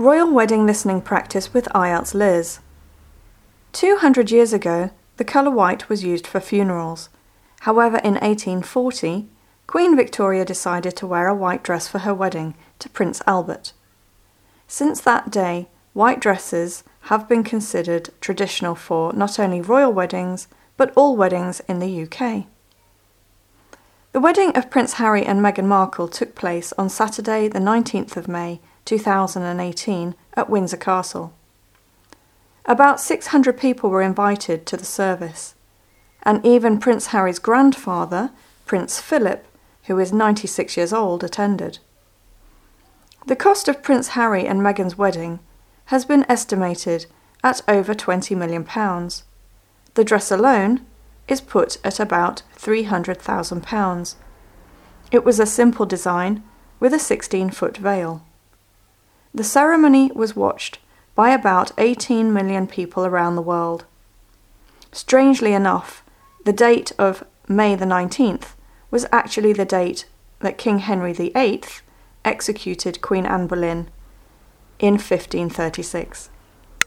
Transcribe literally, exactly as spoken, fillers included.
Royal wedding listening practice with I E L T S Liz. Two hundred years ago, the colour white was used for funerals. However, in eighteen forty, Queen Victoria decided to wear a white dress for her wedding to Prince Albert. Since that day, white dresses have been considered traditional for not only royal weddings, but all weddings in the U K. The wedding of Prince Harry and Meghan Markle took place on Saturday the nineteenth of May two thousand eighteen at Windsor Castle. About six hundred people were invited to the service, and even Prince Harry's grandfather, Prince Philip, who is ninety-six years old, attended. The cost of Prince Harry and Meghan's wedding has been estimated at over twenty million pounds. The dress alone is put at about three hundred thousand pounds. It was a simple design with a sixteen-foot veil. The ceremony was watched by about eighteen million people around the world. Strangely enough, the date of May the nineteenth was actually the date that King Henry the eighth executed Queen Anne Boleyn in fifteen thirty-six.